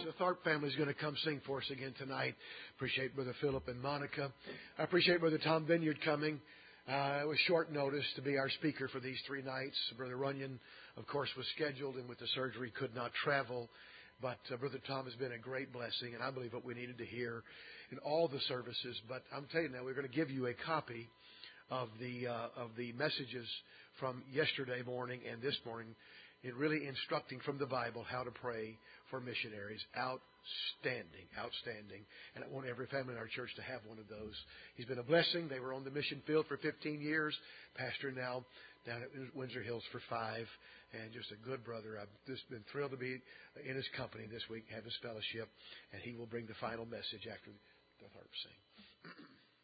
The Tharp family is going to come sing for us again tonight. Appreciate Brother Philip and Monica. I appreciate Brother Tom Vineyard coming. It was short notice to be our speaker for these 3 nights. Brother Runyon, of course, was scheduled and with the surgery could not travel. But Brother Tom has been a great blessing, and I believe what we needed to hear in all the services. But I'm telling you now, we're going to give you a copy of the messages from yesterday morning and this morning. It really instructing from the Bible how to pray for missionaries. Outstanding. And I want every family in our church to have one of those. He's been a blessing. They were on the mission field for 15 years. Pastor now down at Windsor Hills for 5. And just a good brother. I've just been thrilled to be in his company this week, have his fellowship. And he will bring the final message after the harp sing.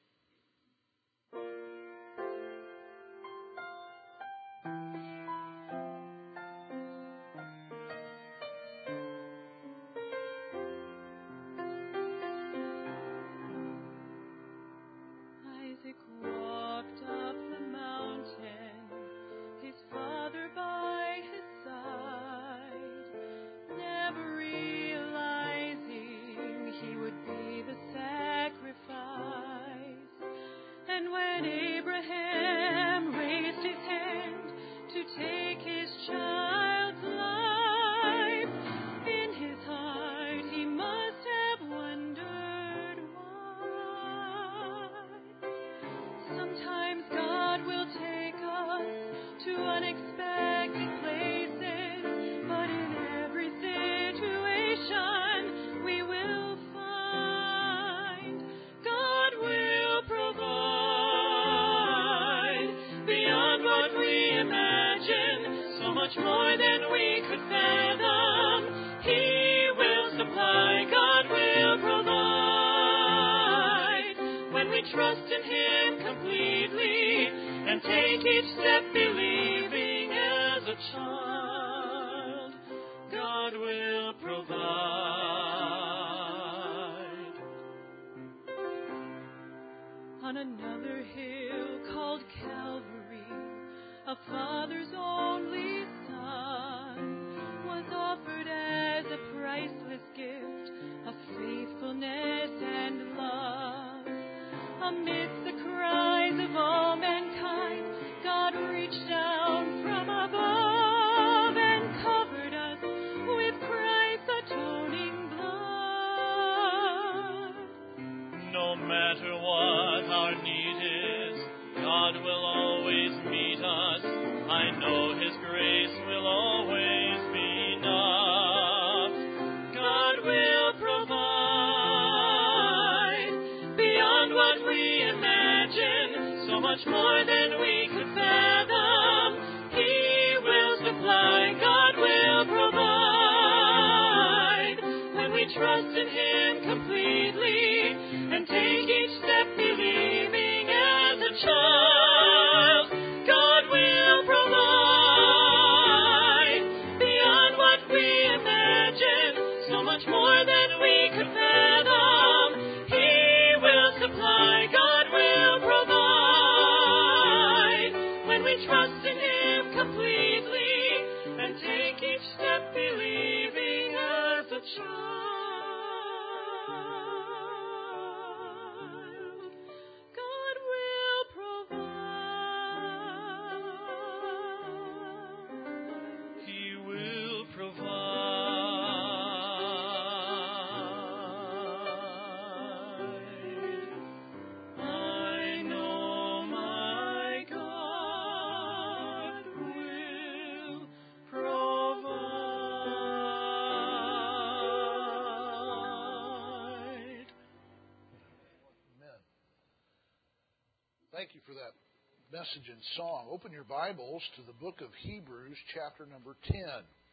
Thank you for that message and song. Open your Bibles to the book of Hebrews, chapter number 10.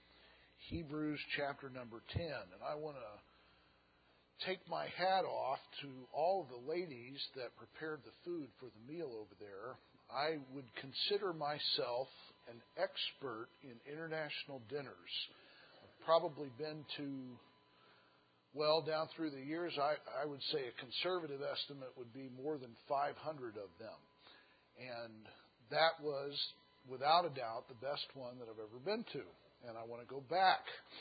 Hebrews, chapter number 10. And I want to take my hat off to all of the ladies that prepared the food for the meal over there. I would consider myself an expert in international dinners. I've probably been to, well, down through the years, I would say a conservative estimate would be more than 500 of them. And that was, without a doubt, the best one that I've ever been to. and I want to go back.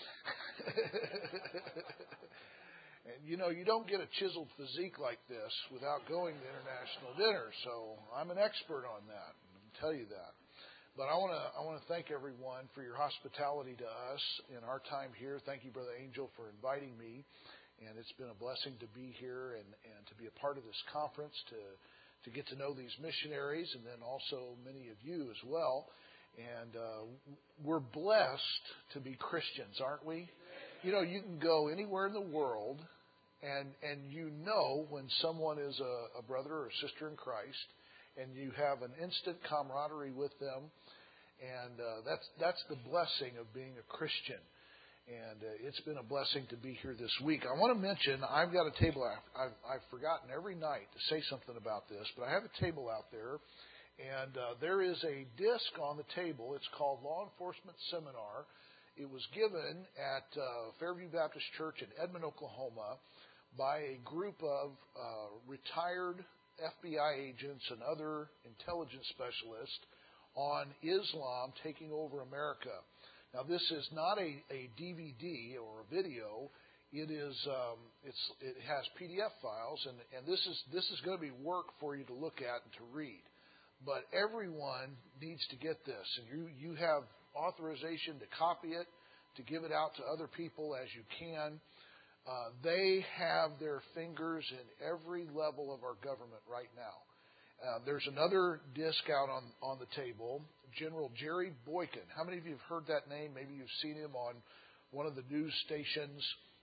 And, you know, you don't get a chiseled physique like this without going to international dinner, so I'm an expert on that. I can tell you that. But I want to thank everyone for your hospitality to us in our time here. Thank you, Brother Angel, for inviting me. And it's been a blessing to be here and to be a part of this conference, to get to know these missionaries, and then also many of you as well. And we're blessed to be Christians, aren't we? You know, you can go anywhere in the world, and you know when someone is a brother or a sister in Christ, and you have an instant camaraderie with them, and that's the blessing of being a Christian. And it's been a blessing to be here this week. I want to mention, I've got a table. I've forgotten every night to say something about this, but I have a table out there, and there is a disc on the table. It's called Law Enforcement Seminar. It was given at Fairview Baptist Church in Edmond, Oklahoma, by a group of retired FBI agents and other intelligence specialists on Islam taking over America. Now, this is not a DVD or a video. It is it has PDF files, and this is going to be work for you to look at and to read. But everyone needs to get this, and you have authorization to copy it, to give it out to other people as you can. They have their fingers in every level of our government right now. There's another disc out on the table, General Jerry Boykin. How many of you have heard that name? Maybe you've seen him on one of the news stations.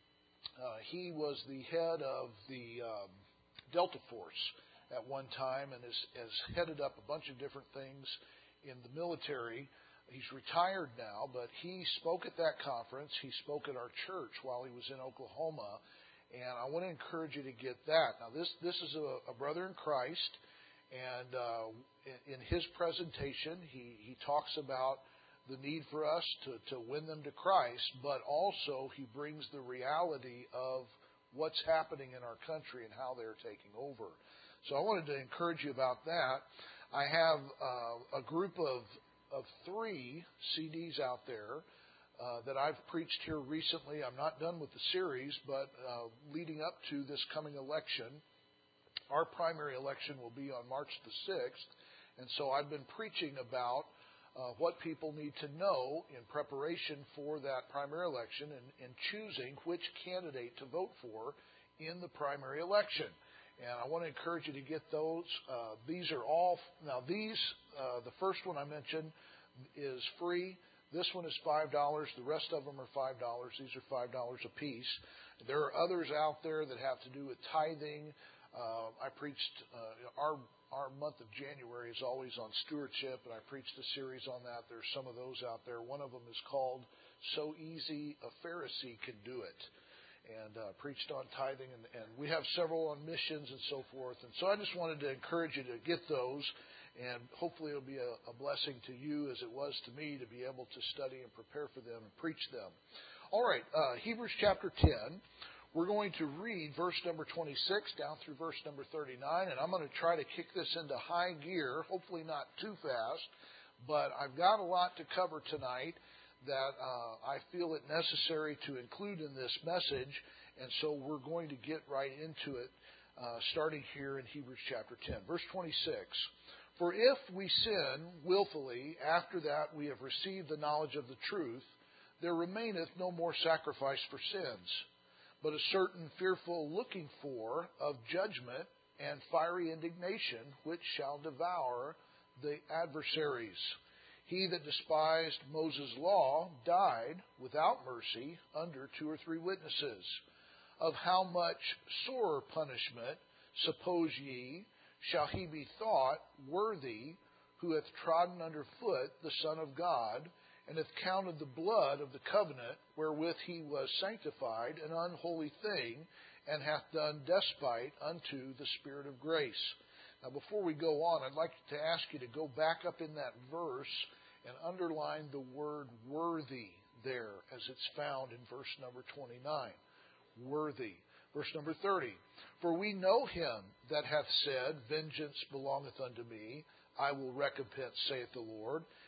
He was the head of the Delta Force at one time and has headed up a bunch of different things in the military. He's retired now, but he spoke at that conference. He spoke at our church while he was in Oklahoma, and I want to encourage you to get that. Now, this is a brother in Christ, and in his presentation, he talks about the need for us to win them to Christ, but also he brings the reality of what's happening in our country and how they're taking over. So I wanted to encourage you about that. I have a group of 3 CDs out there that I've preached here recently. I'm not done with the series, but leading up to this coming election, our primary election will be on March the 6th, and so I've been preaching about what people need to know in preparation for that primary election and choosing which candidate to vote for in the primary election. And I want to encourage you to get those. These are all, now these, the first one I mentioned is free. This one is $5. The rest of them are $5. These are $5 a piece. There are others out there that have to do with tithing. I preached, our month of January is always on stewardship, and I preached a series on that. There's some of those out there. One of them is called So Easy a Pharisee Can Do It. And preached on tithing, and we have several on missions and so forth. And so I just wanted to encourage you to get those, and hopefully it'll be a blessing to you as it was to me to be able to study and prepare for them and preach them. All right, Hebrews chapter 10. We're going to read verse number 26 down through verse number 39, and I'm going to try to kick this into high gear, hopefully not too fast, but I've got a lot to cover tonight that I feel it necessary to include in this message, and so we're going to get right into it, starting here in Hebrews chapter 10. Verse 26, For if we sin willfully, after that we have received the knowledge of the truth, there remaineth no more sacrifice for sins, but a certain fearful looking for of judgment and fiery indignation, which shall devour the adversaries. He that despised Moses' law died without mercy under 2 or 3 witnesses. Of how much sorer punishment, suppose ye, shall he be thought worthy, who hath trodden under foot the Son of God, and hath counted the blood of the covenant wherewith he was sanctified an unholy thing, and hath done despite unto the Spirit of grace. Now, before we go on, I'd like to ask you to go back up in that verse and underline the word worthy there as it's found in verse number 29. Worthy. Verse number 30. For we know him that hath said, Vengeance belongeth unto me, I will recompense, saith the Lord.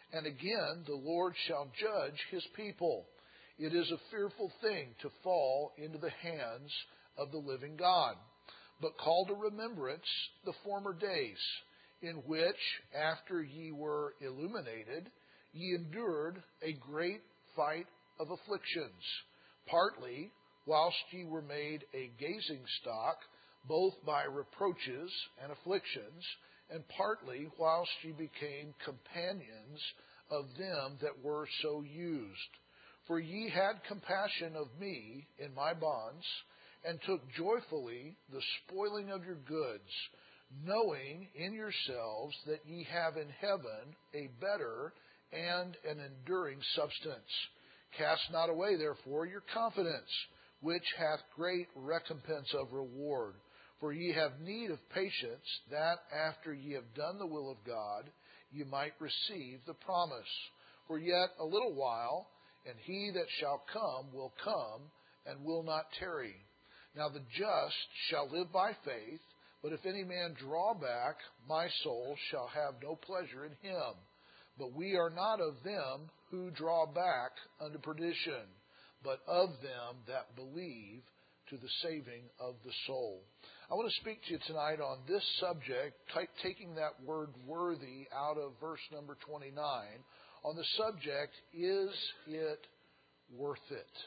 And again, the Lord shall judge his people. It is a fearful thing to fall into the hands of the living God. But call to remembrance the former days, in which, after ye were illuminated, ye endured a great fight of afflictions, partly whilst ye were made a gazing stock, both by reproaches and afflictions, and partly whilst ye became companions of them that were so used. For ye had compassion of me in my bonds, and took joyfully the spoiling of your goods, knowing in yourselves that ye have in heaven a better and an enduring substance. Cast not away, therefore, your confidence, which hath great recompense of reward. For ye have need of patience, that after ye have done the will of God, ye might receive the promise. For yet a little while, and he that shall come will come, and will not tarry. Now the just shall live by faith, but if any man draw back, my soul shall have no pleasure in him. But we are not of them who draw back unto perdition, but of them that believe to the saving of the soul. I want to speak to you tonight on this subject, taking that word worthy out of verse number 29, on the subject, is it worth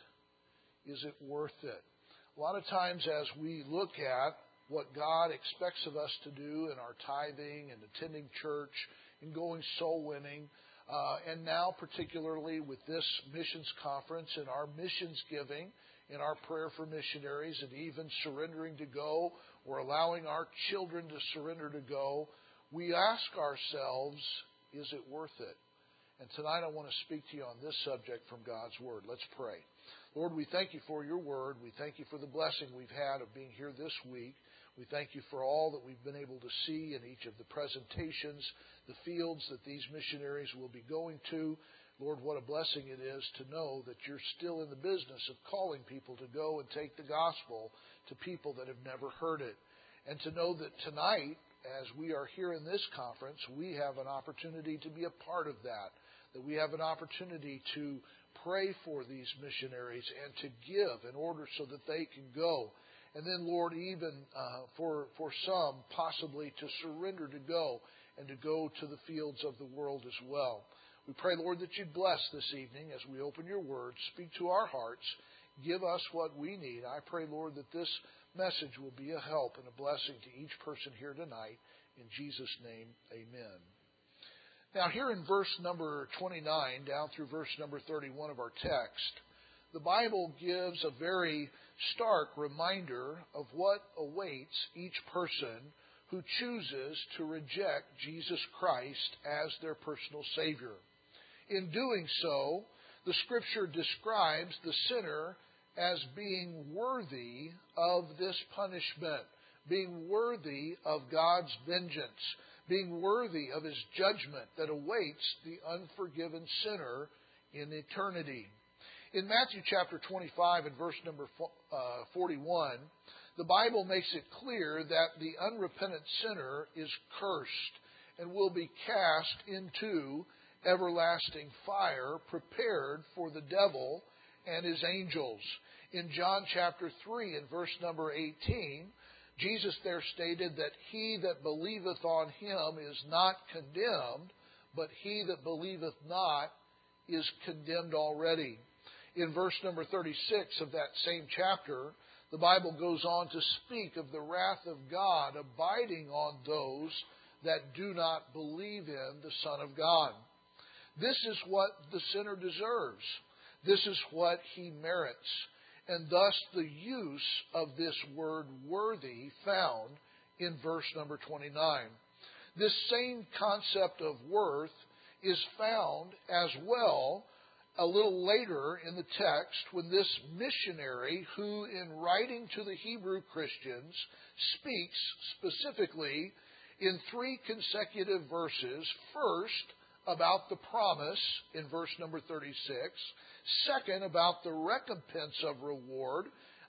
it? Is it worth it? A lot of times as we look at what God expects of us to do in our tithing and attending church and going soul winning, and now particularly with this missions conference and our missions giving, in our prayer for missionaries, and even surrendering to go or allowing our children to surrender to go, we ask ourselves, is it worth it? And tonight I want to speak to you on this subject from God's Word. Let's pray. Lord, we thank you for your Word. We thank you for the blessing we've had of being here this week. We thank you for all that we've been able to see in each of the presentations, the fields that these missionaries will be going to. Lord, what a blessing it is to know that you're still in the business of calling people to go and take the gospel to people that have never heard it. And to know that tonight, as we are here in this conference, we have an opportunity to be a part of that we have an opportunity to pray for these missionaries and to give in order so that they can go. And then, Lord, even for some, possibly to surrender to go and to go to the fields of the world as well. We pray, Lord, that you'd bless this evening as we open your word. Speak to our hearts. Give us what we need. I pray, Lord, that this message will be a help and a blessing to each person here tonight. In Jesus' name, amen. Now, here in verse number 29 down through verse number 31 of our text, the Bible gives a very stark reminder of what awaits each person who chooses to reject Jesus Christ as their personal Savior. In doing so, the Scripture describes the sinner as being worthy of this punishment, being worthy of God's vengeance, being worthy of His judgment that awaits the unforgiven sinner in eternity. In Matthew chapter 25 and verse number 41, the Bible makes it clear that the unrepentant sinner is cursed and will be cast into everlasting fire prepared for the devil and his angels. In John chapter 3 and verse number 18, Jesus there stated that he that believeth on him is not condemned, but he that believeth not is condemned already. In verse number 36 of that same chapter, the Bible goes on to speak of the wrath of God abiding on those that do not believe in the Son of God. This is what the sinner deserves. This is what he merits. And thus the use of this word worthy found in verse number 29. This same concept of worth is found as well a little later in the text when this missionary, who in writing to the Hebrew Christians speaks specifically in 3 consecutive verses, first about the promise in verse number 36, second about the recompense of reward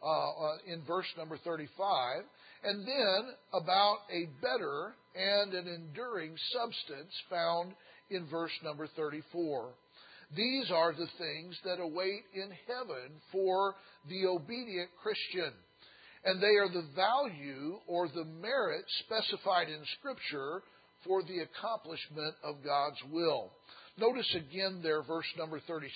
in verse number 35, and then about a better and an enduring substance found in verse number 34. These are the things that await in heaven for the obedient Christian. And they are the value or the merit specified in Scripture for the accomplishment of God's will. Notice again there, verse number 36.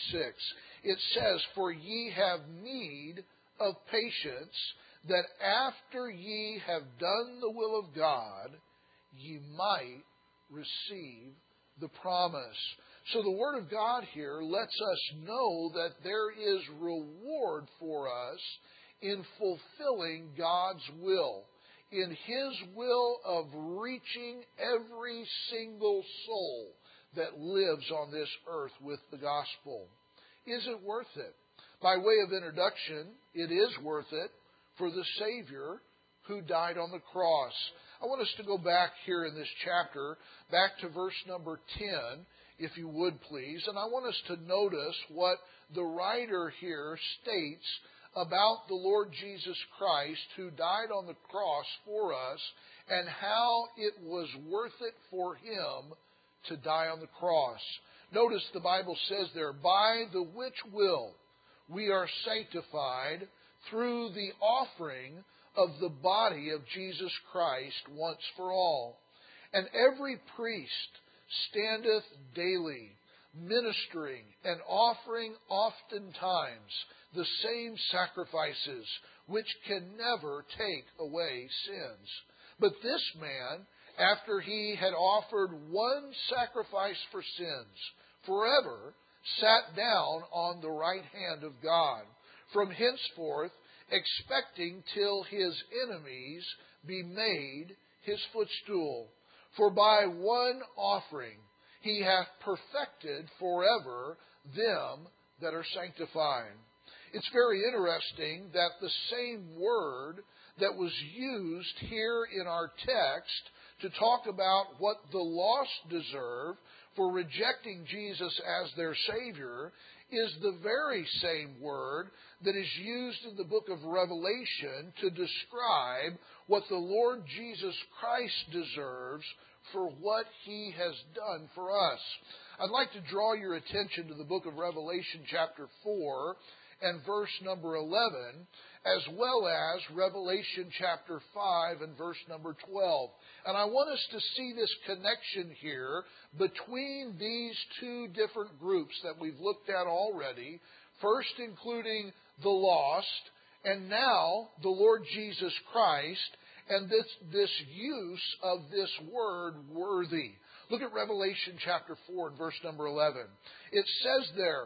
It says, "For ye have need of patience, that after ye have done the will of God, ye might receive the promise." So the Word of God here lets us know that there is reward for us in fulfilling God's will, in His will of reaching every single soul that lives on this earth with the gospel. Is it worth it? By way of introduction, it is worth it for the Savior who died on the cross. I want us to go back here in this chapter, back to verse number 10, if you would please. And I want us to notice what the writer here states about the Lord Jesus Christ who died on the cross for us and how it was worth it for Him to die on the cross. Notice the Bible says there, "By the which will we are sanctified through the offering of the body of Jesus Christ once for all. And every priest standeth daily, ministering and offering oftentimes the same sacrifices, which can never take away sins. But this man, after he had offered one sacrifice for sins forever, sat down on the right hand of God, from henceforth expecting till his enemies be made his footstool. For by one offering He hath perfected forever them that are sanctified." It's very interesting that the same word that was used here in our text to talk about what the lost deserve for rejecting Jesus as their Savior is the very same word that is used in the book of Revelation to describe what the Lord Jesus Christ deserves for what He has done for us. I'd like to draw your attention to the book of Revelation chapter 4 and verse number 11, as well as Revelation chapter 5 and verse number 12. And I want us to see this connection here between these two different groups that we've looked at already, first including the lost, and now the Lord Jesus Christ, and this use of this word, worthy. Look at Revelation chapter 4 and verse number 11. It says there,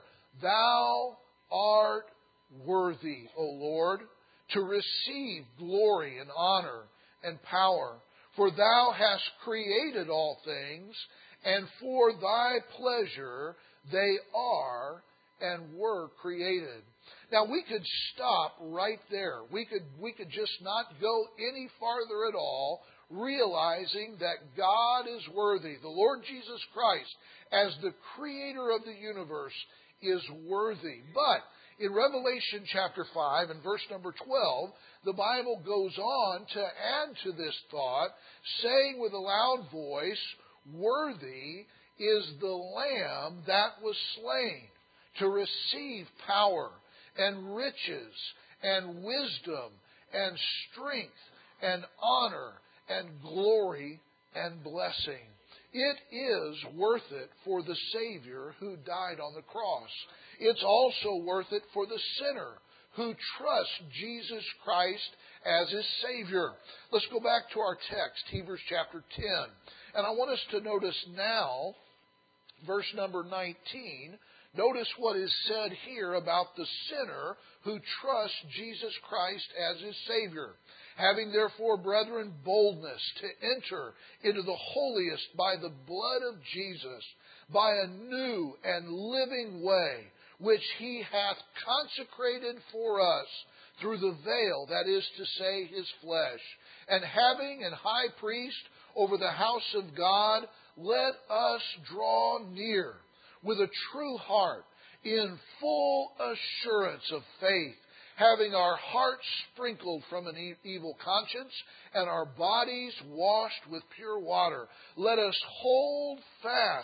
"Thou art worthy, O Lord, to receive glory and honor and power. For Thou hast created all things, and for Thy pleasure they are and were created." Now we could stop right there. We could just not go any farther at all, realizing that God is worthy. The Lord Jesus Christ, as the Creator of the universe, is worthy. But in Revelation chapter 5 and verse number 12, the Bible goes on to add to this thought, saying with a loud voice, "Worthy is the Lamb that was slain to receive power and riches and wisdom and strength and honor and glory and blessing." It is worth it for the Savior who died on the cross. It's also worth it for the sinner who trusts Jesus Christ as his Savior. Let's go back to our text, Hebrews chapter 10. And I want us to notice now, verse number 19, notice what is said here about the sinner who trusts Jesus Christ as his Savior. "Having therefore, brethren, boldness to enter into the holiest by the blood of Jesus, by a new and living way, which He hath consecrated for us through the veil, that is to say, His flesh. And having an high priest over the house of God, let us draw near with a true heart, in full assurance of faith, having our hearts sprinkled from an evil conscience, and our bodies washed with pure water. Let us hold fast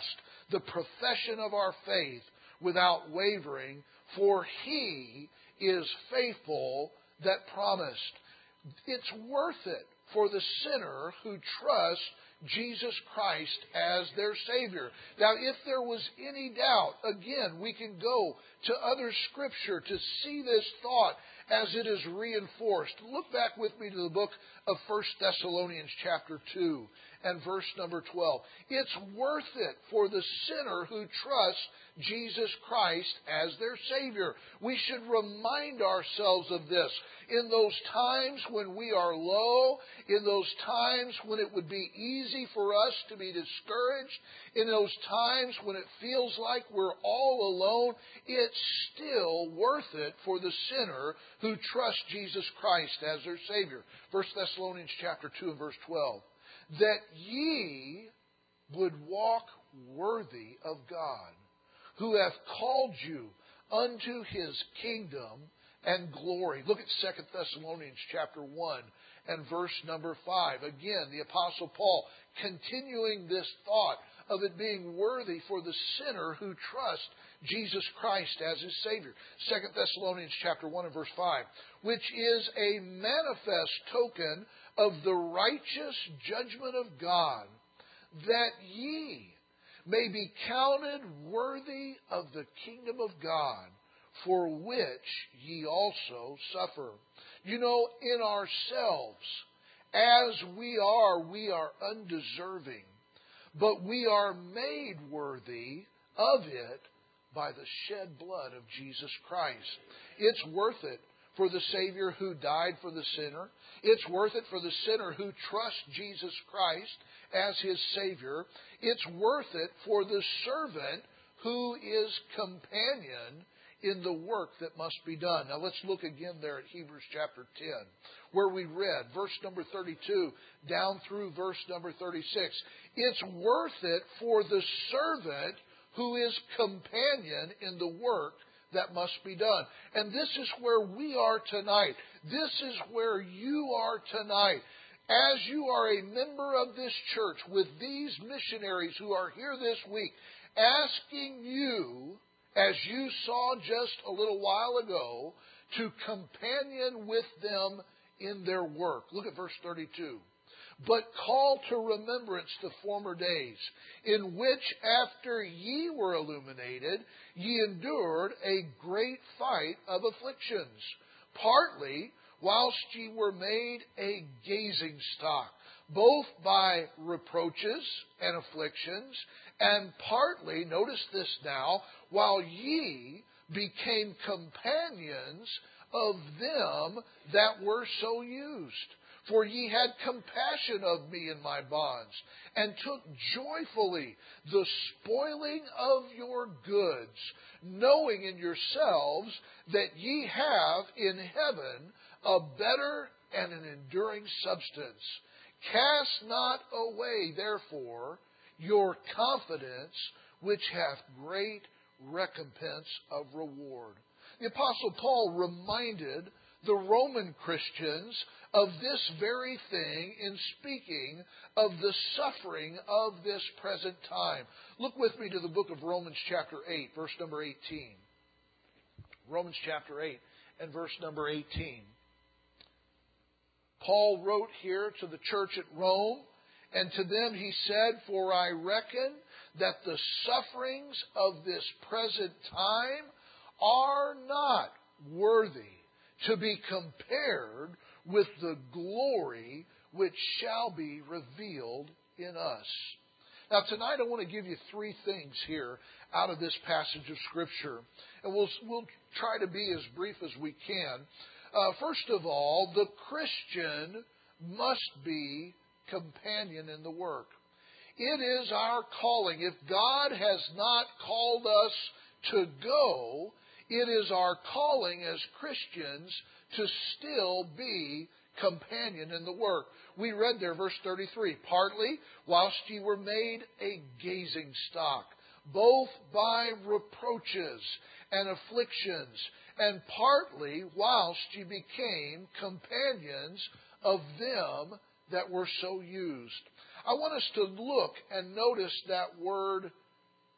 the profession of our faith without wavering, for He is faithful that promised. It's worth it for the sinner who trusts Jesus Christ as their Savior. Now, if there was any doubt, again, we can go to other Scripture to see this thought as it is reinforced. Look back with me to the book of 1 Thessalonians chapter 2 and verse number 12. It's worth it for the sinner who trusts Jesus Christ as their Savior. We should remind ourselves of this in those times when we are low, in those times when it would be easy for us to be discouraged, in those times when it feels like we're all alone. It's still worth it for the sinner who trusts Jesus Christ as their Savior. 1 Thessalonians chapter 2 and verse 12. That ye would walk worthy of God, who hath called you unto His kingdom and glory. Look at 2 Thessalonians chapter 1 and verse number 5. Again, the Apostle Paul continuing this thought of it being worthy for the sinner who trusts Jesus Christ as his Savior. 2 Thessalonians chapter 1 and verse 5. Which is a manifest token of the righteous judgment of God, that ye may be counted worthy of the kingdom of God, for which ye also suffer. You know, in ourselves, as we are undeserving, but we are made worthy of it by the shed blood of Jesus Christ. It's worth it for the Savior who died for the sinner. It's worth it for the sinner who trusts Jesus Christ as his Savior. It's worth it for the servant who is companion in the work that must be done. Now let's look again there at Hebrews chapter 10, where we read verse number 32 down through verse number 36. It's worth it for the servant who is companion in the work that must be done. And this is where we are tonight. This is where you are tonight. As you are a member of this church with these missionaries who are here this week, asking you, as you saw just a little while ago, to companion with them in their work. Look at verse 32. But call to remembrance the former days, in which after ye were illuminated, ye endured a great fight of afflictions, partly whilst ye were made a gazing stock, both by reproaches and afflictions, and partly, notice this now, while ye became companions of them that were so used. For ye had compassion of me in my bonds, and took joyfully the spoiling of your goods, knowing in yourselves that ye have in heaven a better and an enduring substance. Cast not away, therefore, your confidence, which hath great recompense of reward. The Apostle Paul reminded the Roman Christians of this very thing in speaking of the suffering of this present time. Look with me to the book of Romans chapter 8, verse number 18. Romans chapter 8 and verse number 18. Paul wrote here to the church at Rome, and to them he said, For I reckon that the sufferings of this present time are not worthy to be compared with the glory which shall be revealed in us. Now tonight I want to give you three things here out of this passage of Scripture. And we'll try to be as brief as we can. First of all, the Christian must be companion in the work. It is our calling. If God has not called us to go, it is our calling as Christians to still be companion in the work. We read there, verse 33, partly whilst ye were made a gazing stock, both by reproaches and afflictions, and partly whilst ye became companions of them that were so used. I want us to look and notice that word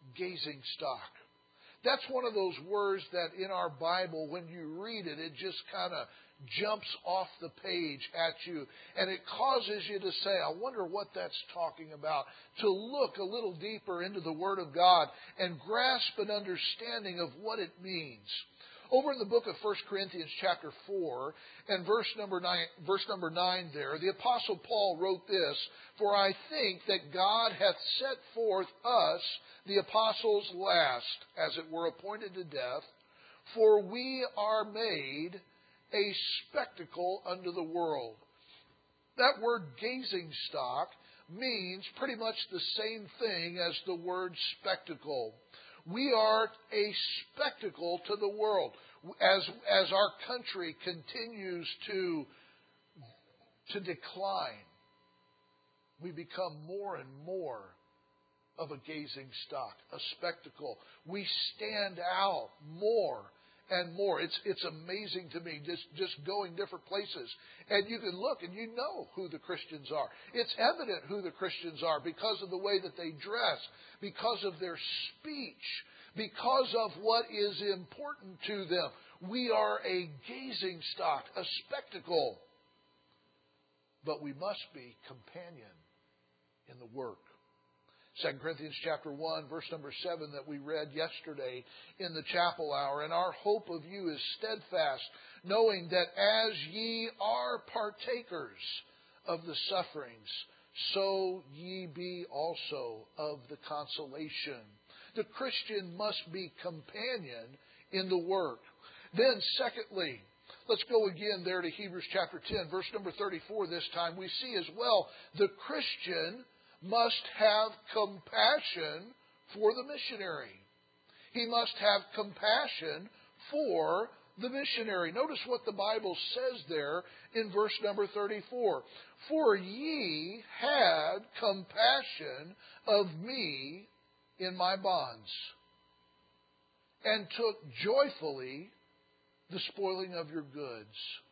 gazing stock. That's one of those words that in our Bible, when you read it, it just kind of jumps off the page at you. And it causes you to say, I wonder what that's talking about. To look a little deeper into the Word of God and grasp an understanding of what it means. Over in the book of 1 Corinthians chapter 4 and verse number 9 there, the Apostle Paul wrote this, "For I think that God hath set forth us, the apostles last, as it were appointed to death, for we are made a spectacle unto the world." That word gazing stock means pretty much the same thing as the word spectacle. We are a spectacle to the world. As our country continues to decline, we become more and more of a gazing stock, a spectacle. We stand out more and more. It's amazing to me, just going different places. And you can look and you know who the Christians are. It's evident who the Christians are because of the way that they dress, because of their speech, because of what is important to them. We are a gazing stock, a spectacle. But we must be companion in the work. 2 Corinthians chapter 1, verse number 7 that we read yesterday in the chapel hour. "And our hope of you is steadfast, knowing that as ye are partakers of the sufferings, so ye be also of the consolation." The Christian must be companion in the work. Then, secondly, let's go again there to Hebrews chapter 10, verse number 34 this time. We see as well, the Christian must have compassion for the missionary. He must have compassion for the missionary. Notice what the Bible says there in verse number 34. "For ye had compassion of me in my bonds, and took joyfully the spoiling of your goods."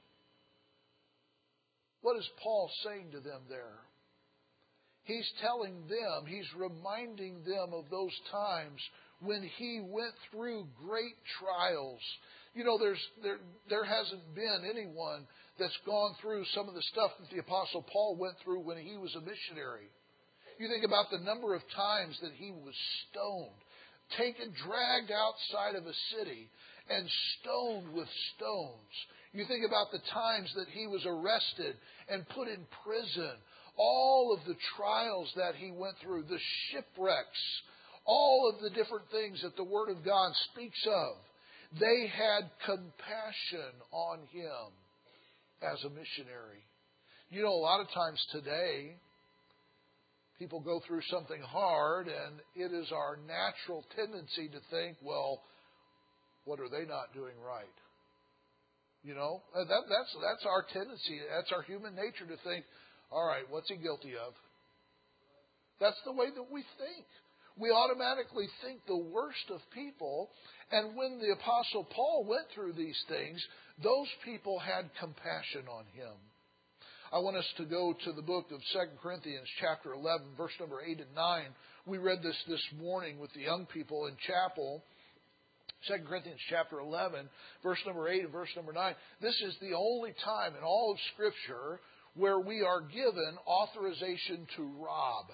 What is Paul saying to them there? He's telling them, he's reminding them of those times when he went through great trials. You know, there hasn't been anyone that's gone through some of the stuff that the Apostle Paul went through when he was a missionary. You think about the number of times that he was stoned, dragged outside of a city, and stoned with stones. You think about the times that he was arrested and put in prison. All of the trials that he went through, the shipwrecks, all of the different things that the Word of God speaks of. They had compassion on him as a missionary. You know, a lot of times today, people go through something hard, and it is our natural tendency to think, well, what are they not doing right? You know, that's our tendency. That's our human nature to think, all right, what's he guilty of? That's the way that we think. We automatically think the worst of people. And when the Apostle Paul went through these things, those people had compassion on him. I want us to go to the book of 2 Corinthians chapter 11, verse number 8 and 9. We read this morning with the young people in chapel. 2 Corinthians chapter 11, verse number 8 and verse number 9. This is the only time in all of Scripture where we are given authorization to rob.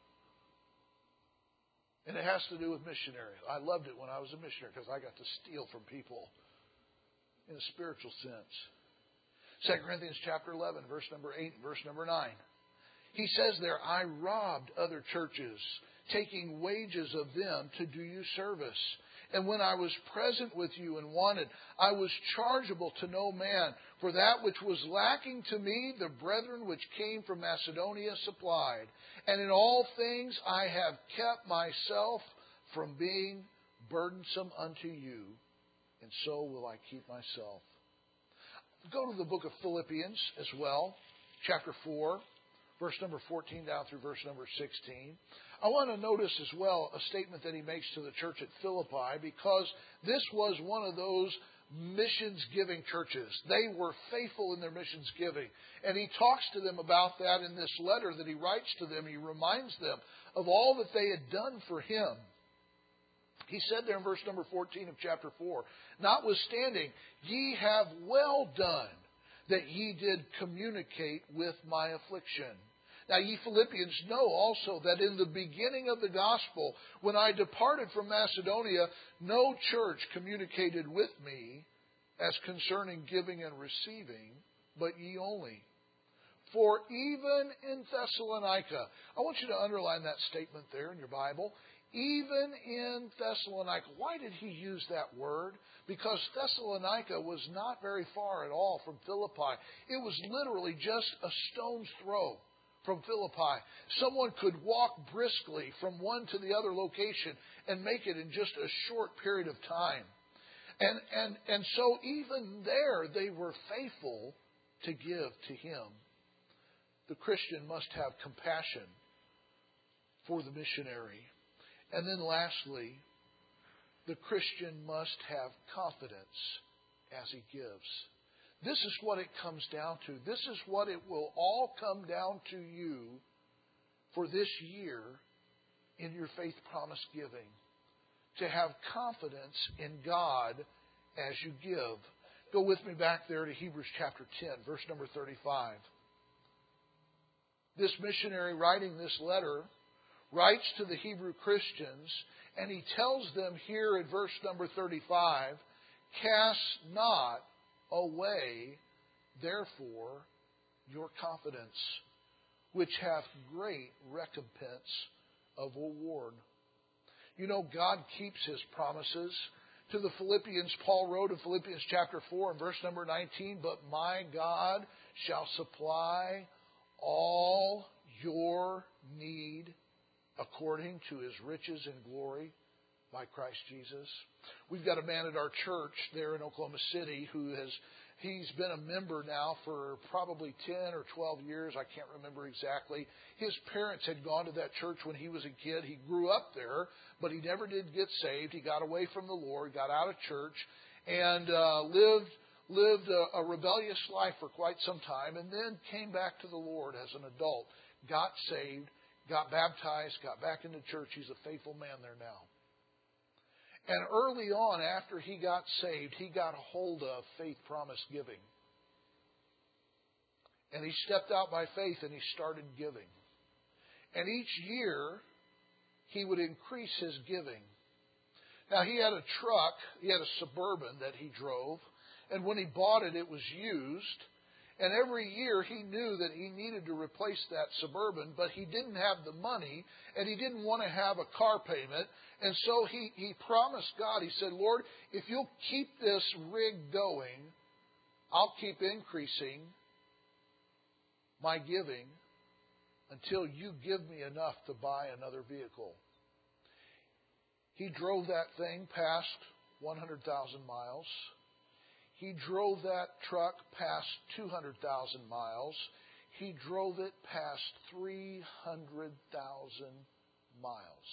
And it has to do with missionaries. I loved it when I was a missionary because I got to steal from people in a spiritual sense. 2 Corinthians chapter 11, verse number 8 and verse number 9. He says there, "I robbed other churches, taking wages of them to do you service. And when I was present with you and wanted, I was chargeable to no man. For that which was lacking to me, the brethren which came from Macedonia supplied. And in all things I have kept myself from being burdensome unto you, and so will I keep myself." Go to the book of Philippians as well, chapter 4, verse number 14 down through verse number 16. I want to notice as well a statement that he makes to the church at Philippi, because this was one of those missions-giving churches. They were faithful in their missions giving. And he talks to them about that in this letter that he writes to them. He reminds them of all that they had done for him. He said there in verse number 14 of chapter 4, notwithstanding, ye have well done that ye did communicate with my affliction. Now ye Philippians know also that in the beginning of the gospel, when I departed from Macedonia, no church communicated with me as concerning giving and receiving, but ye only. For even in Thessalonica, I want you to underline that statement there in your Bible. Even in Thessalonica. Why did he use that word? Because Thessalonica was not very far at all from Philippi. It was literally just a stone's throw from Philippi. Someone could walk briskly from one to the other location and make it in just a short period of time. And so even there they were faithful to give to him. The Christian must have compassion for the missionary. And then lastly, the Christian must have confidence as he gives. This is what it comes down to. This is what it will all come down to you for this year in your faith promise giving. To have confidence in God as you give. Go with me back there to Hebrews chapter 10, verse number 35. This missionary writing this letter writes to the Hebrew Christians, and he tells them here in verse number 35, cast not away, therefore, your confidence, which hath great recompense of reward. You know, God keeps His promises. To the Philippians, Paul wrote in Philippians chapter 4 and verse number 19, but my God shall supply all your need according to His riches and glory by Christ Jesus. We've got a man at our church there in Oklahoma City he's been a member now for probably 10 or 12 years. I can't remember exactly. His parents had gone to that church when he was a kid. He grew up there, but he never did get saved. He got away from the Lord, got out of church, and lived a rebellious life for quite some time, and then came back to the Lord as an adult, got saved, got baptized, got back into church. He's a faithful man there now. And early on, after he got saved, he got a hold of faith promise giving. And he stepped out by faith and he started giving. And each year, he would increase his giving. Now, he had a truck, he had a Suburban that he drove, and when he bought it, it was used. And every year he knew that he needed to replace that Suburban, but he didn't have the money, and he didn't want to have a car payment. And so he promised God, he said, Lord, if you'll keep this rig going, I'll keep increasing my giving until you give me enough to buy another vehicle. He drove that thing past 100,000 miles. He drove that truck past 200,000 miles. He drove it past 300,000 miles.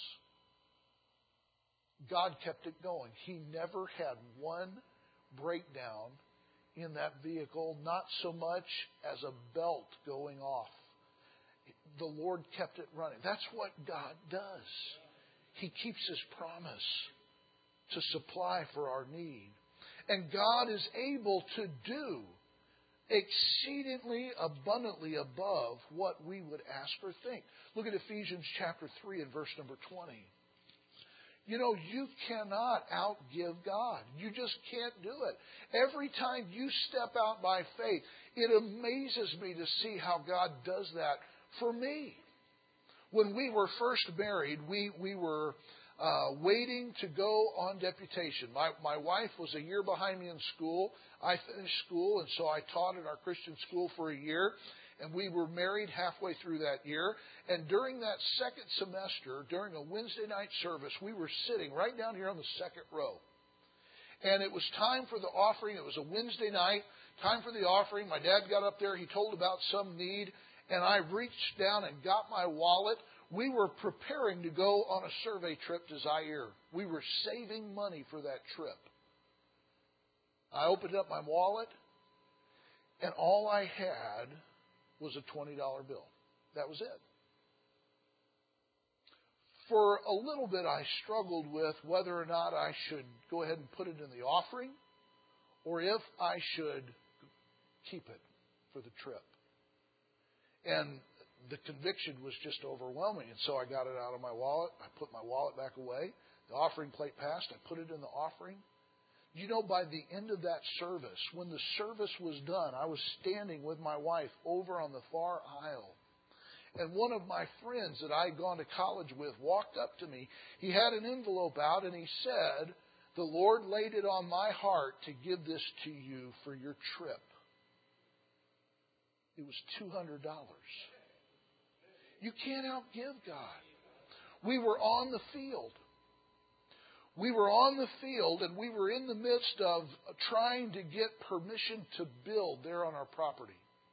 God kept it going. He never had one breakdown in that vehicle, not so much as a belt going off. The Lord kept it running. That's what God does. He keeps His promise to supply for our need. And God is able to do exceedingly abundantly above what we would ask or think. Look at Ephesians chapter 3 and verse number 20. You know, you cannot outgive God. You just can't do it. Every time you step out by faith, it amazes me to see how God does that for me. When we were first married, we were waiting to go on deputation. My wife was a year behind me in school. I finished school, and so I taught at our Christian school for a year. And we were married halfway through that year. And during that second semester, during a Wednesday night service, we were sitting right down here on the second row. And it was time for the offering. It was a Wednesday night, time for the offering. My dad got up there. He told about some need. And I reached down and got my wallet. We were preparing to go on a survey trip to Zaire. We were saving money for that trip. I opened up my wallet, and all I had was a $20 bill. That was it. For a little bit, I struggled with whether or not I should go ahead and put it in the offering or if I should keep it for the trip. And the conviction was just overwhelming. And so I got it out of my wallet. I put my wallet back away. The offering plate passed. I put it in the offering. You know, by the end of that service, when the service was done, I was standing with my wife over on the far aisle. And one of my friends that I had gone to college with walked up to me. He had an envelope out and he said, "The Lord laid it on my heart to give this to you for your trip." It was $200. You can't outgive God. We were on the field. We were on the field and we were in the midst of trying to get permission to build there on our property.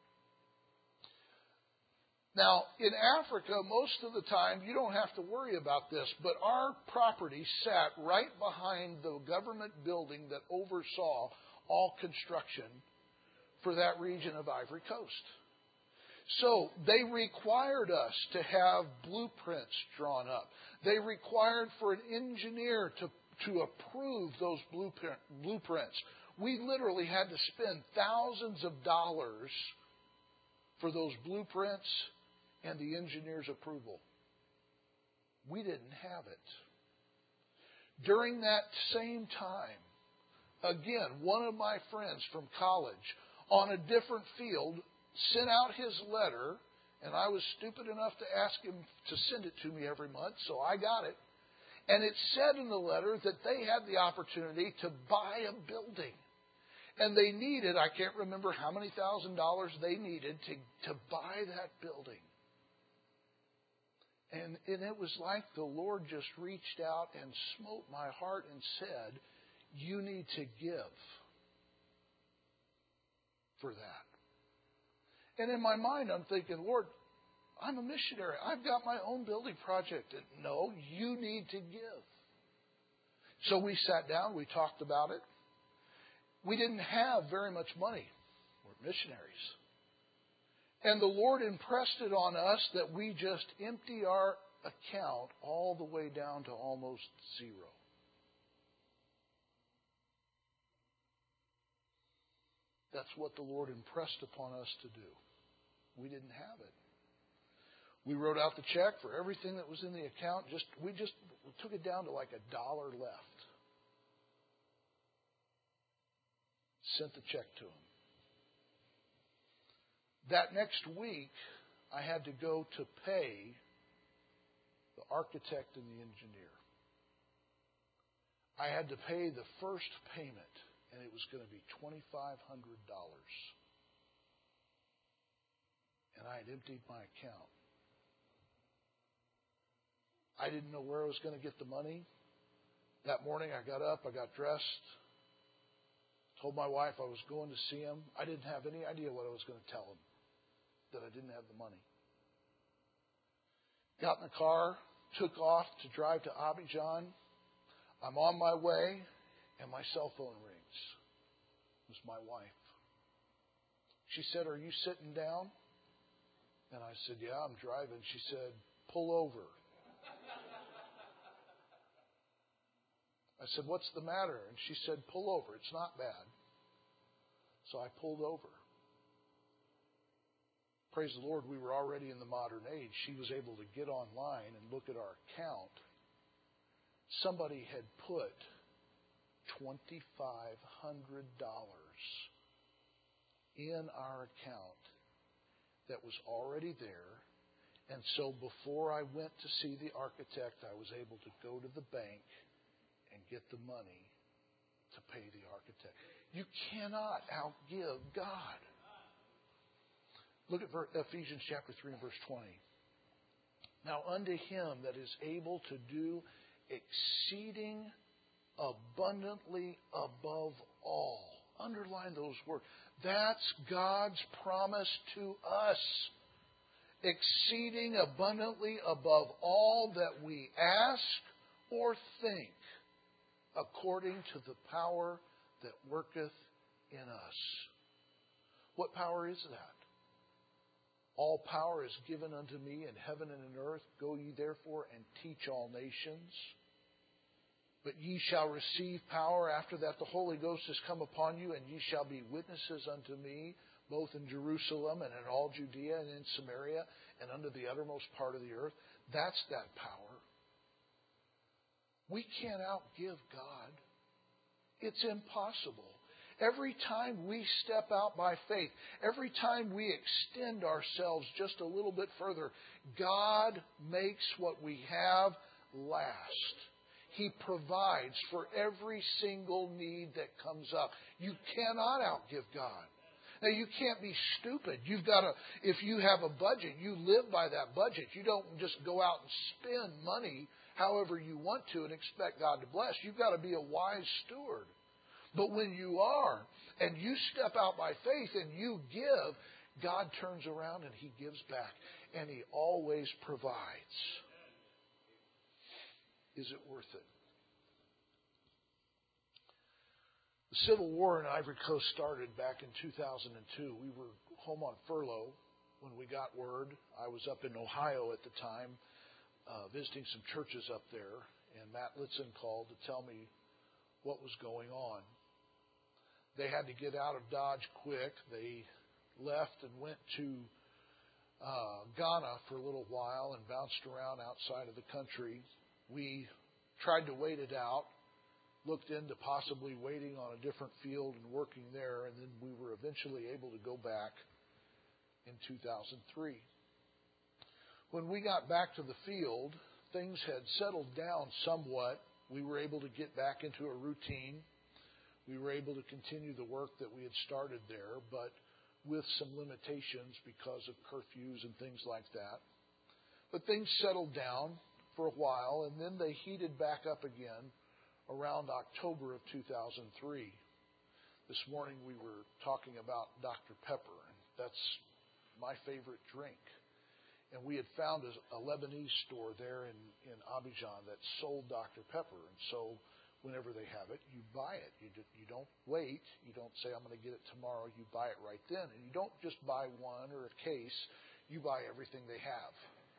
Now, in Africa, most of the time, you don't have to worry about this, but our property sat right behind the government building that oversaw all construction for that region of Ivory Coast. So they required us to have blueprints drawn up. They required for an engineer to approve those blueprints. We literally had to spend thousands of dollars for those blueprints and the engineer's approval. We didn't have it. During that same time, again, one of my friends from college on a different field sent out his letter, and I was stupid enough to ask him to send it to me every month, so I got it. And it said in the letter that they had the opportunity to buy a building. And they needed, I can't remember how many $1,000s they needed to buy that building. And it was like the Lord just reached out and smote my heart and said, "You need to give for that." And in my mind, I'm thinking, "Lord, I'm a missionary. I've got my own building project." And no, you need to give. So we sat down. We talked about it. We didn't have very much money. We're missionaries. And the Lord impressed it on us that we just empty our account all the way down to almost zero. That's what the Lord impressed upon us to do. We didn't have it. We wrote out the check for everything that was in the account. We took it down to like $1 left. Sent the check to him. That next week, I had to go to pay the architect and the engineer. I had to pay the first payment, and it was going to be $2,500. And I had emptied my account. I didn't know where I was going to get the money. That morning, I got up, I got dressed, told my wife I was going to see him. I didn't have any idea what I was going to tell him, that I didn't have the money. Got in the car, took off to drive to Abidjan. I'm on my way, and my cell phone rings. It was my wife. She said, "Are you sitting down?" And I said, "Yeah, I'm driving." She said, "Pull over." I said, "What's the matter?" And she said, "Pull over. It's not bad." So I pulled over. Praise the Lord, we were already in the modern age. She was able to get online and look at our account. Somebody had put $2,500 in our account that was already there. And so before I went to see the architect, I was able to go to the bank and get the money to pay the architect. You cannot outgive God. Look at Ephesians chapter 3 and verse 20. Now unto him that is able to do exceeding abundantly above all. Underline those words. That's God's promise to us. Exceeding abundantly above all that we ask or think, according to the power that worketh in us. What power is that? All power is given unto me in heaven and in earth. Go ye therefore and teach all nations. But ye shall receive power after that the Holy Ghost has come upon you, and ye shall be witnesses unto me, both in Jerusalem and in all Judea and in Samaria and unto the uttermost part of the earth. That's that power. We can't outgive God. It's impossible. Every time we step out by faith, every time we extend ourselves just a little bit further, God makes what we have last. He provides for every single need that comes up. You cannot outgive God. Now, you can't be stupid. You've got to, if you have a budget, you live by that budget. You don't just go out and spend money however you want to and expect God to bless. You've got to be a wise steward. But when you are, and you step out by faith and you give, God turns around and He gives back. And He always provides. Is it worth it? The Civil War in Ivory Coast started back in 2002. We were home on furlough when we got word. I was up in Ohio at the time, visiting some churches up there, and Matt Litson called to tell me what was going on. They had to get out of Dodge quick. They left and went to Ghana for a little while and bounced around outside of the country. We tried to wait it out, looked into possibly waiting on a different field and working there, and then we were eventually able to go back in 2003. When we got back to the field, things had settled down somewhat. We were able to get back into a routine. We were able to continue the work that we had started there, but with some limitations because of curfews and things like that. But things settled down for a while, and then they heated back up again around October of 2003. This morning we were talking about Dr. Pepper, and that's my favorite drink. And we had found a Lebanese store there in Abidjan that sold Dr. Pepper, and so whenever they have it, you buy it. You don't wait. You don't say, I'm going to get it tomorrow. You buy it right then. And you don't just buy one or a case. You buy everything they have.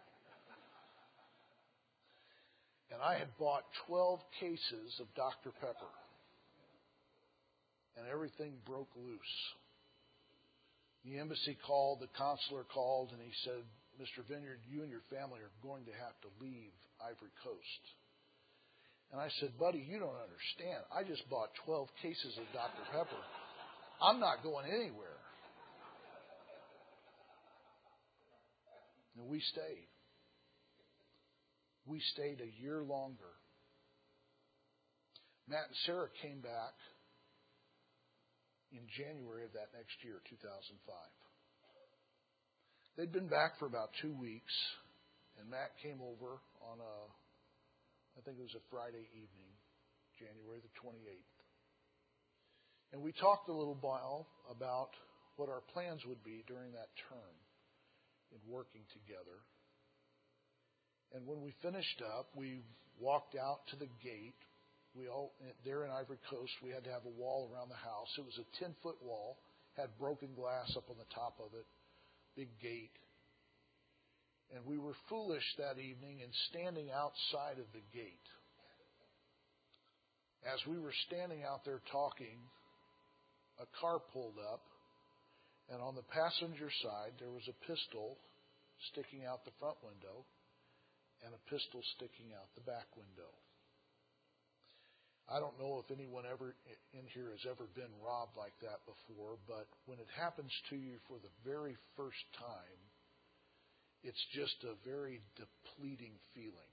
And I had bought 12 cases of Dr. Pepper. And everything broke loose. The embassy called, the consular called, and he said, Mr. Vineyard, you and your family are going to have to leave Ivory Coast. And I said, buddy, you don't understand. I just bought 12 cases of Dr. Pepper. I'm not going anywhere. And we stayed. We stayed a year longer. Matt and Sarah came back in January of that next year, 2005. They'd been back for about 2 weeks, and Matt came over on I think it was a Friday evening, January the 28th. And we talked a little while about what our plans would be during that term in working together. And when we finished up, we walked out to the gate. There in Ivory Coast, we had to have a wall around the house. It was a 10-foot wall, had broken glass up on the top of it, big gate. And we were foolish that evening in standing outside of the gate. As we were standing out there talking, a car pulled up, and on the passenger side, there was a pistol sticking out the front window and a pistol sticking out the back window. I don't know if anyone ever in here has ever been robbed like that before, but when it happens to you for the very first time, it's just a very depleting feeling.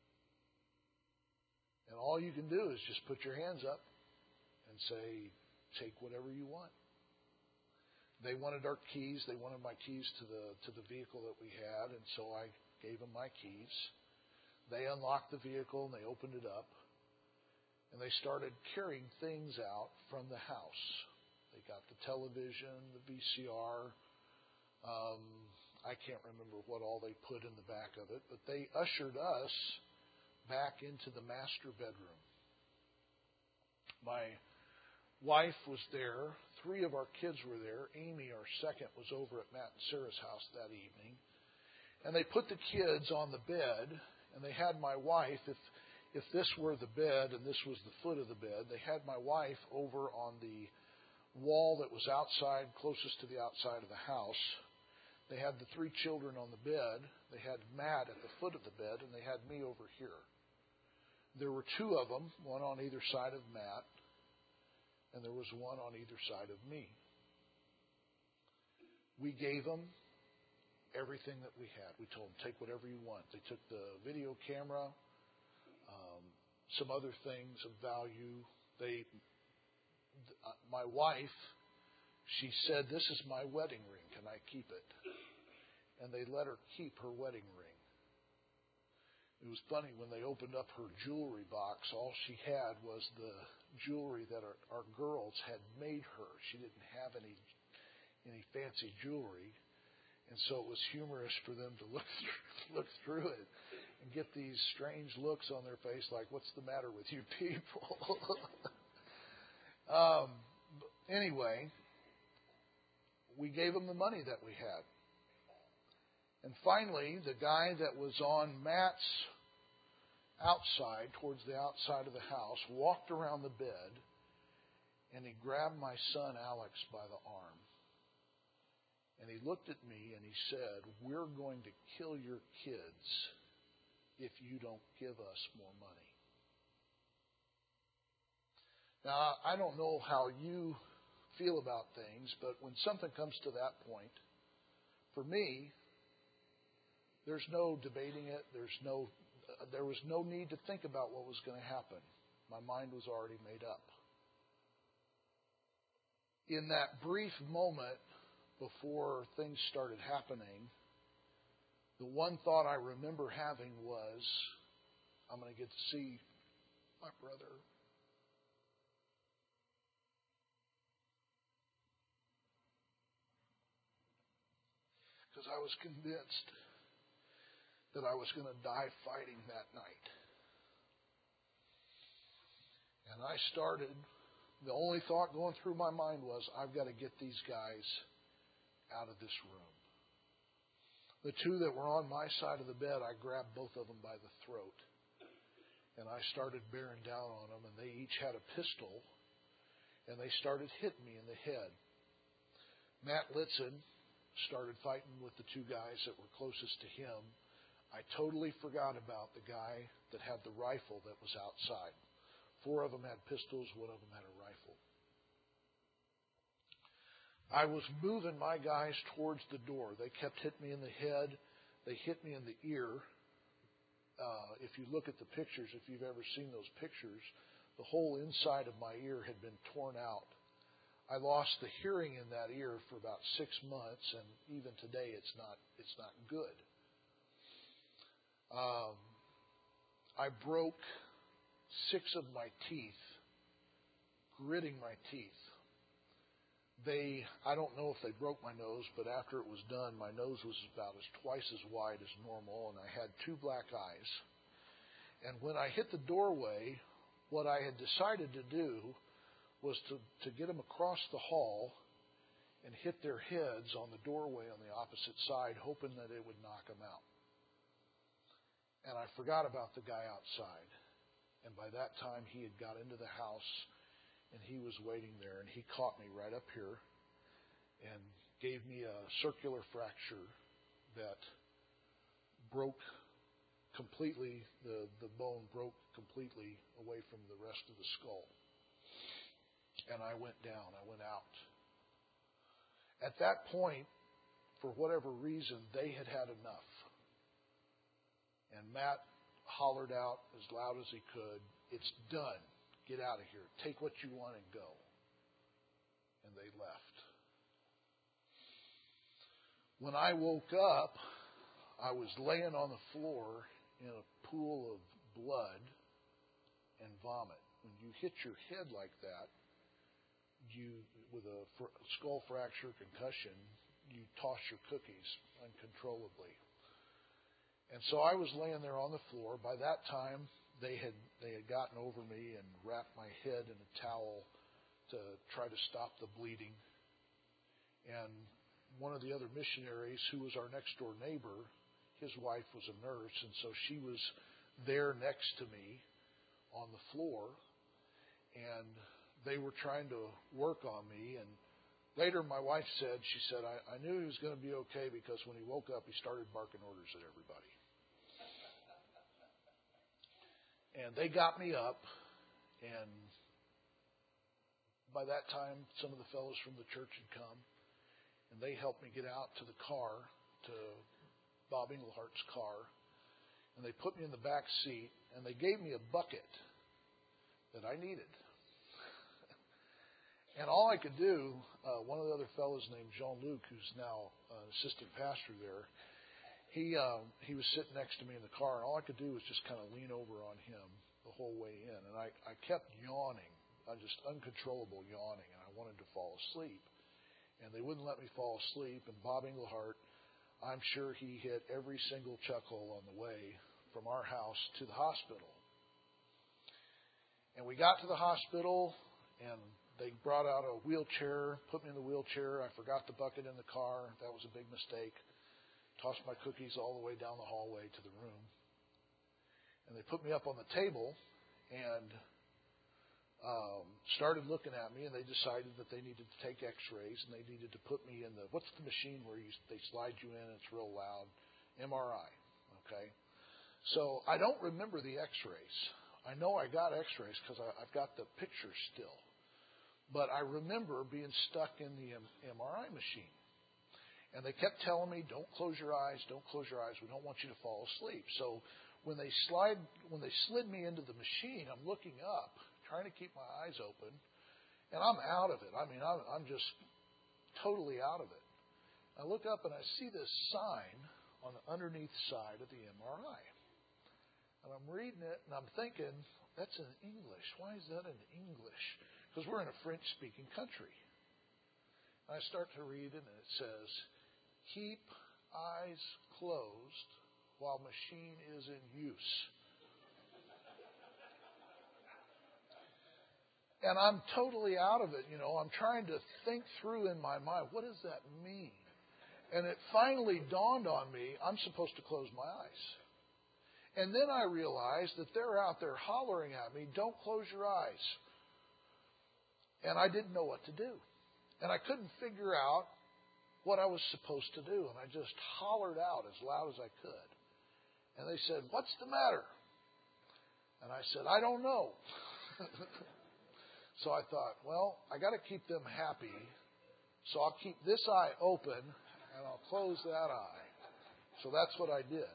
And all you can do is just put your hands up and say, take whatever you want. They wanted our keys. They wanted my keys to the vehicle that we had, and so I gave them my keys. They unlocked the vehicle and they opened it up, and they started carrying things out from the house. They got the television, the VCR. I can't remember what all they put in the back of it, but they ushered us back into the master bedroom. My wife was there. 3 of our kids were there. Amy, our second, was over at Matt and Sarah's house that evening. And they put the kids on the bed, and they had my wife, if this were the bed and this was the foot of the bed, they had my wife over on the wall that was outside, closest to the outside of the house. They had the 3 children on the bed. They had Matt at the foot of the bed, and they had me over here. There were 2 of them, one on either side of Matt, and there was one on either side of me. We gave them everything that we had. We told them, take whatever you want. They took the video camera, some other things of value. My wife, she said, this is my wedding ring. Can I keep it? And they let her keep her wedding ring. It was funny, when they opened up her jewelry box, all she had was the jewelry that our girls had made her. She didn't have any fancy jewelry. And so it was humorous for them to look through it and get these strange looks on their face like, what's the matter with you people? Anyway, we gave them the money that we had. And finally, the guy that was on Matt's outside, towards the outside of the house, walked around the bed, and he grabbed my son Alex by the arm. And he looked at me and he said, we're going to kill your kids if you don't give us more money. Now, I don't know how you feel about things, but when something comes to that point, for me, there's no debating it. There was no need to think about what was going to happen. My mind was already made up. In that brief moment before things started happening, the one thought I remember having was, I'm going to get to see my brother. Because I was convinced that I was going to die fighting that night. And I started, the only thought going through my mind was, I've got to get these guys out of this room. The 2 that were on my side of the bed, I grabbed both of them by the throat. And I started bearing down on them, and they each had a pistol, and they started hitting me in the head. Matt Litzen started fighting with the 2 guys that were closest to him. I totally forgot about the guy that had the rifle that was outside. 4 of them had pistols, 1 of them had a rifle. I was moving my guys towards the door. They kept hitting me in the head. They hit me in the ear. If you look at the pictures, if you've ever seen those pictures, the whole inside of my ear had been torn out. I lost the hearing in that ear for about 6 months, and even today it's not good. I broke 6 of my teeth, gritting my teeth. I don't know if they broke my nose, but after it was done, my nose was about twice as wide as normal, and I had 2 black eyes. And when I hit the doorway, what I had decided to do was to get them across the hall and hit their heads on the doorway on the opposite side, hoping that it would knock them out. And I forgot about the guy outside. And by that time, he had got into the house, and he was waiting there, and he caught me right up here and gave me a circular fracture that broke completely, the bone broke completely away from the rest of the skull. And I went down, I went out. At that point, for whatever reason, they had had enough. And Matt hollered out as loud as he could, "It's done. Get out of here. Take what you want and go." And they left. When I woke up, I was laying on the floor in a pool of blood and vomit. When you hit your head like that, with a skull fracture, concussion, you toss your cookies uncontrollably. And so I was laying there on the floor. By that time, they had gotten over me and wrapped my head in a towel to try to stop the bleeding. And one of the other missionaries, who was our next door neighbor, his wife was a nurse, and so she was there next to me on the floor, and they were trying to work on me. And later my wife said, I knew he was going to be okay because when he woke up, he started barking orders at everybody. And they got me up, and by that time, some of the fellows from the church had come, and they helped me get out to the car, to Bob Englehart's car, and they put me in the back seat, and they gave me a bucket that I needed. And all I could do, one of the other fellows named Jean-Luc, who's now an assistant pastor there, he was sitting next to me in the car, and all I could do was just kind of lean over on him the whole way in. And I kept yawning, just uncontrollable yawning, and I wanted to fall asleep. And they wouldn't let me fall asleep. And Bob Englehart, I'm sure he hit every single chuckle on the way from our house to the hospital. And we got to the hospital, and they brought out a wheelchair, put me in the wheelchair. I forgot the bucket in the car. That was a big mistake. Tossed my cookies all the way down the hallway to the room. And they put me up on the table and started looking at me, and they decided that they needed to take x-rays, and they needed to put me in the, what's the machine where they slide you in, it's real loud, MRI, okay? So I don't remember the x-rays. I know I got x-rays because I've got the picture still. But I remember being stuck in the MRI machine. And they kept telling me, don't close your eyes, don't close your eyes, we don't want you to fall asleep. So when they slid me into the machine, I'm looking up, trying to keep my eyes open, and I'm out of it. I mean, I'm just totally out of it. I look up and I see this sign on the underneath side of the MRI. And I'm reading it, and I'm thinking, that's in English. Why is that in English? Because we're in a French-speaking country. And I start to read it, and it says, keep eyes closed while machine is in use. And I'm totally out of it, I'm trying to think through in my mind, what does that mean? And it finally dawned on me, I'm supposed to close my eyes. And then I realized that they're out there hollering at me, don't close your eyes. And I didn't know what to do. And I couldn't figure out what I was supposed to do. And I just hollered out as loud as I could. And they said, what's the matter? And I said, I don't know. So I thought, well, I got to keep them happy. So I'll keep this eye open and I'll close that eye. So that's what I did.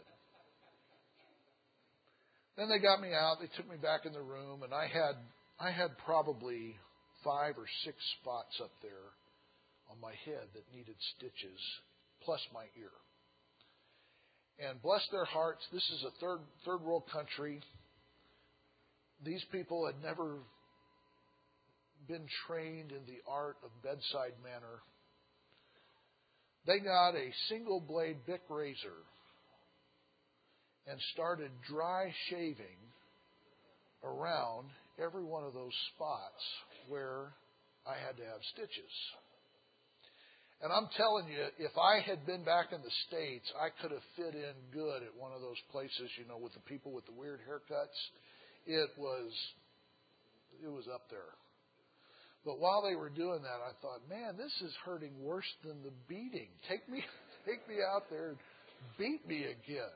Then they got me out. They took me back in the room, and I had probably 5 or 6 spots up there on my head that needed stitches, plus my ear. And bless their hearts, this is a third world country. These people had never been trained in the art of bedside manner. They got a single blade Bic razor and started dry shaving around every one of those spots where I had to have stitches. And I'm telling you, if I had been back in the States, I could have fit in good at one of those places, with the people with the weird haircuts. It was up there. But while they were doing that, I thought, man, this is hurting worse than the beating. Take me out there and beat me again.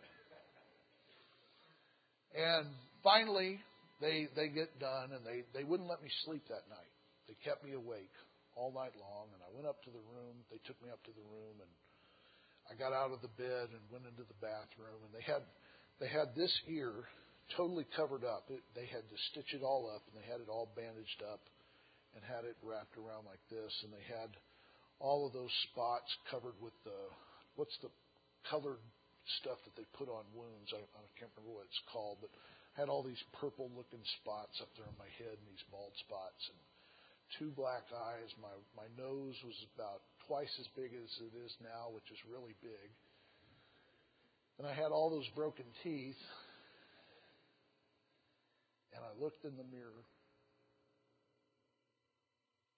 And finally, they get done, and they wouldn't let me sleep that night. They kept me awake all night long, and I went up to the room. They took me up to the room, and I got out of the bed and went into the bathroom, and they had this ear totally covered up. They had to stitch it all up, and they had it all bandaged up and had it wrapped around like this, and they had all of those spots covered with what's the colored stuff that they put on wounds. I can't remember what it's called, but I had all these purple-looking spots up there on my head and these bald spots and 2 black eyes. My nose was about twice as big as it is now, which is really big. And I had all those broken teeth. And I looked in the mirror.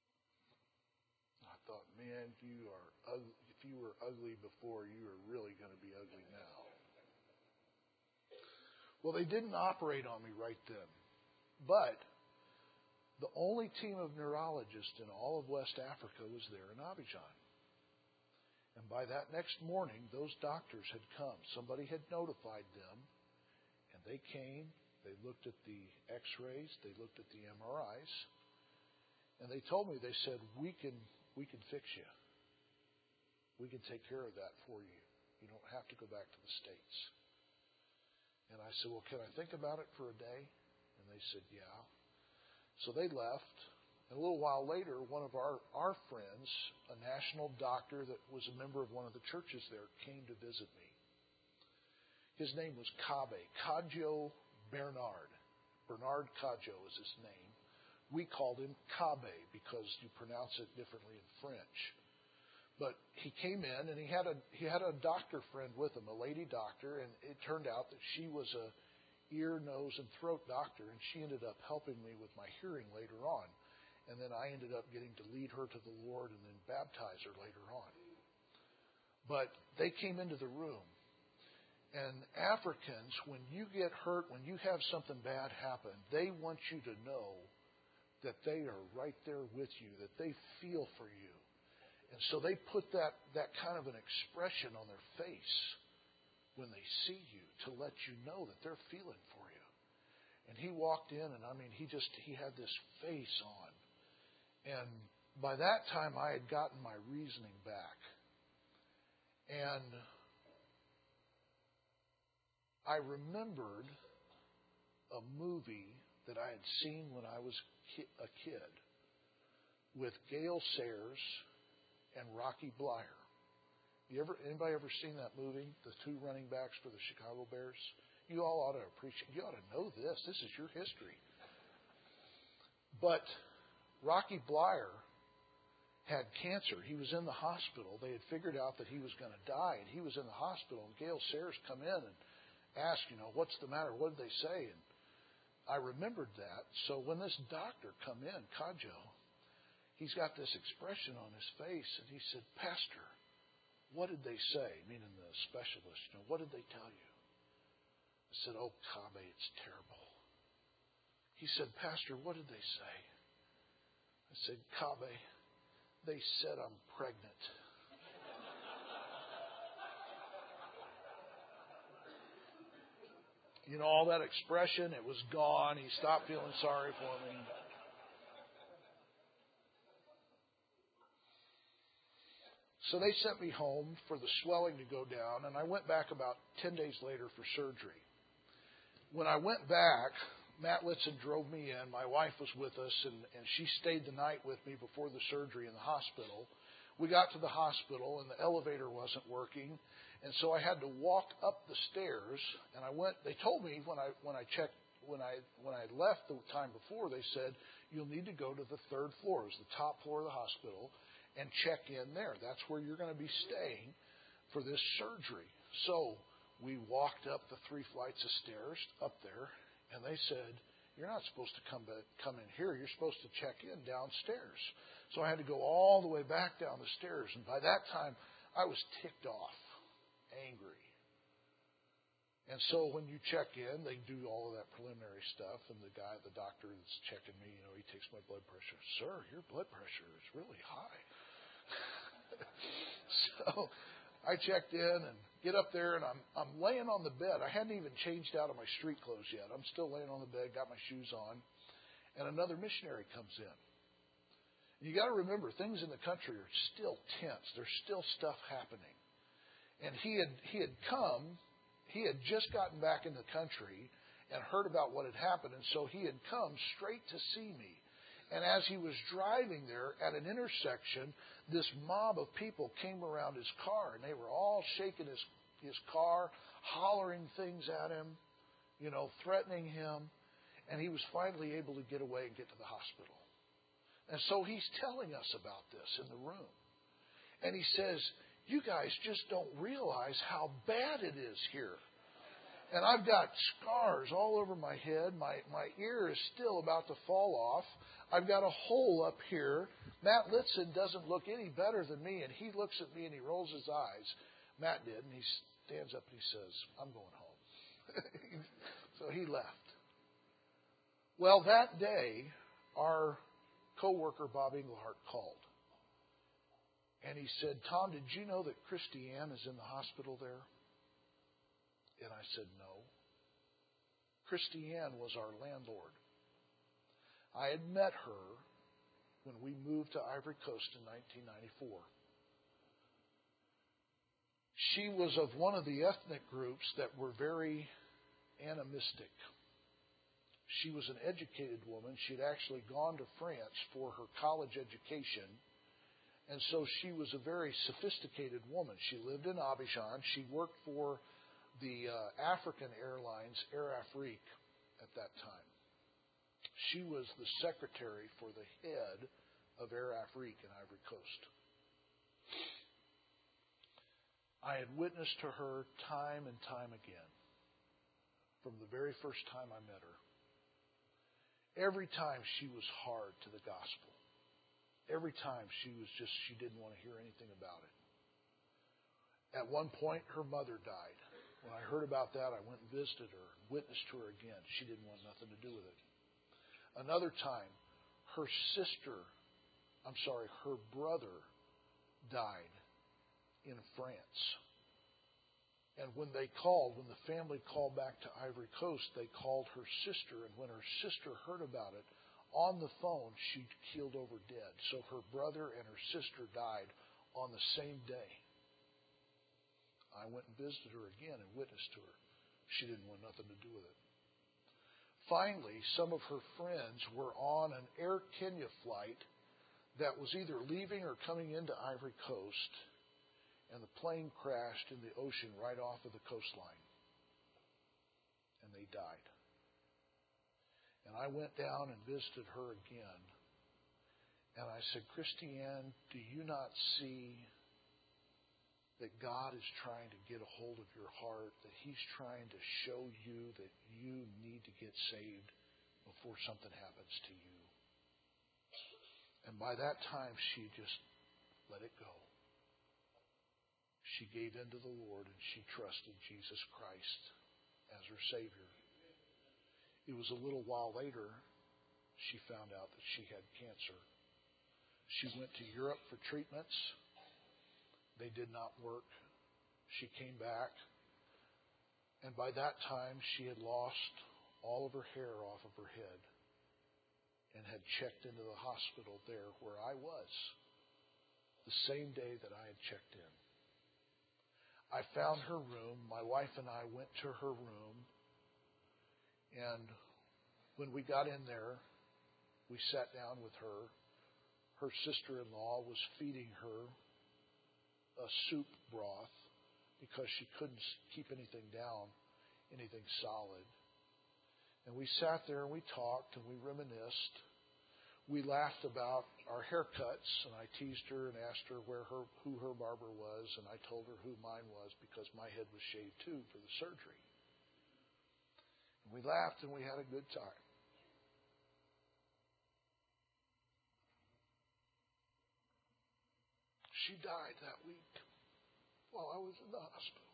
thought, man, if you were ugly before, you are really going to be ugly now. Well, they didn't operate on me right then. But the only team of neurologists in all of West Africa was there in Abidjan. And by that next morning, those doctors had come. Somebody had notified them, and they came. They looked at the X-rays. They looked at the MRIs. And they told me, they said, we can fix you. We can take care of that for you. You don't have to go back to the States. And I said, well, can I think about it for a day? And they said, yeah. So they left. And a little while later, one of our friends, a national doctor that was a member of one of the churches there, came to visit me. His name was Kabe, Kadjo Bernard. Bernard Kadjo is his name. We called him Kabe because you pronounce it differently in French. But he came in and he had a doctor friend with him, a lady doctor, and it turned out that she was a ear, nose, and throat doctor, and she ended up helping me with my hearing later on. And then I ended up getting to lead her to the Lord and then baptize her later on. But they came into the room. And Africans, when you get hurt, when you have something bad happen, they want you to know that they are right there with you, that they feel for you. And so they put that kind of an expression on their face when they see you to let you know that they're feeling for you. And he walked in, and he had this face on. And by that time, I had gotten my reasoning back. And I remembered a movie that I had seen when I was a kid with Gale Sayers and Rocky Bleier. Anybody ever seen that movie, the two running backs for the Chicago Bears? You all ought to appreciate. You ought to know this. This is your history. But Rocky Bleier had cancer. He was in the hospital. They had figured out that he was going to die, and he was in the hospital. And Gale Sayers come in and ask, what's the matter? What did they say? And I remembered that. So when this doctor come in, Kadjo, he's got this expression on his face, and he said, Pastor, what did they say? Meaning the specialist, what did they tell you? I said, oh, Kabe, it's terrible. He said, Pastor, what did they say? I said, Kabe, they said I'm pregnant. All that expression, it was gone. He stopped feeling sorry for me. So they sent me home for the swelling to go down, and I went back about 10 days later for surgery. When I went back, Matt Litson drove me in. My wife was with us, and she stayed the night with me before the surgery in the hospital. We got to the hospital, and the elevator wasn't working, and so I had to walk up the stairs. And I went. They told me when I left the time before, they said you'll need to go to the third floor, it's the top floor of the hospital, and check in there. That's where you're going to be staying for this surgery. So we walked up the 3 flights of stairs up there, and they said, you're not supposed to come in here. You're supposed to check in downstairs. So I had to go all the way back down the stairs. And by that time, I was ticked off, angry. And so when you check in, they do all of that preliminary stuff. And the doctor that's checking me, he takes my blood pressure. Sir, your blood pressure is really high. So I checked in and get up there, and I'm laying on the bed. I hadn't even changed out of my street clothes yet. I'm still laying on the bed, got my shoes on, and another missionary comes in. And you got to remember, things in the country are still tense. There's still stuff happening. And he had just gotten back in the country and heard about what had happened, and so he had come straight to see me. And as he was driving there at an intersection, this mob of people came around his car, and they were all shaking his car, hollering things at him, threatening him. And he was finally able to get away and get to the hospital. And so he's telling us about this in the room. And he says, you guys just don't realize how bad it is here. And I've got scars all over my head. My ear is still about to fall off. I've got a hole up here. Matt Litson doesn't look any better than me, and he looks at me and he rolls his eyes. Matt did, and he stands up and he says, I'm going home. So he left. Well, that day, our coworker, Bob Englehart, called. And he said, Tom, did you know that Christy Ann is in the hospital there? And I said, no. Christy Ann was our landlord. I had met her when we moved to Ivory Coast in 1994. She was of one of the ethnic groups that were very animistic. She was an educated woman. She had actually gone to France for her college education. And so she was a very sophisticated woman. She lived in Abidjan. She worked for the African Airlines, Air Afrique, at that time. She was the secretary for the head of Air Afrique in Ivory Coast. I had witnessed to her time and time again from the very first time I met her. Every time she was hard to the gospel. Every time she didn't want to hear anything about it. At one point, her mother died. When I heard about that, I went and visited her, witnessed to her again. She didn't want nothing to do with it. Another time, her brother died in France. And when the family called back to Ivory Coast, they called her sister. And when her sister heard about it, on the phone, she keeled over dead. So her brother and her sister died on the same day. I went and visited her again and witnessed to her. She didn't want nothing to do with it. Finally, some of her friends were on an Air Kenya flight that was either leaving or coming into Ivory Coast, and the plane crashed in the ocean right off of the coastline. And they died. And I went down and visited her again. And I said, Christy Ann, do you not see that God is trying to get a hold of your heart, that He's trying to show you that you need to get saved before something happens to you? And by that time, she just let it go. She gave in to the Lord and she trusted Jesus Christ as her Savior. It was a little while later she found out that she had cancer. She went to Europe for treatments. They did not work. She came back. And by that time, she had lost all of her hair off of her head and had checked into the hospital there where I was the same day that I had checked in. I found her room. My wife and I went to her room. And when we got in there, we sat down with her. Her sister-in-law was feeding her a soup broth because she couldn't keep anything down, anything solid. And we sat there and we talked and we reminisced. We laughed about our haircuts, and I teased her and asked her who her barber was, and I told her who mine was because my head was shaved too for the surgery. And we laughed and we had a good time. She died that week while I was in the hospital,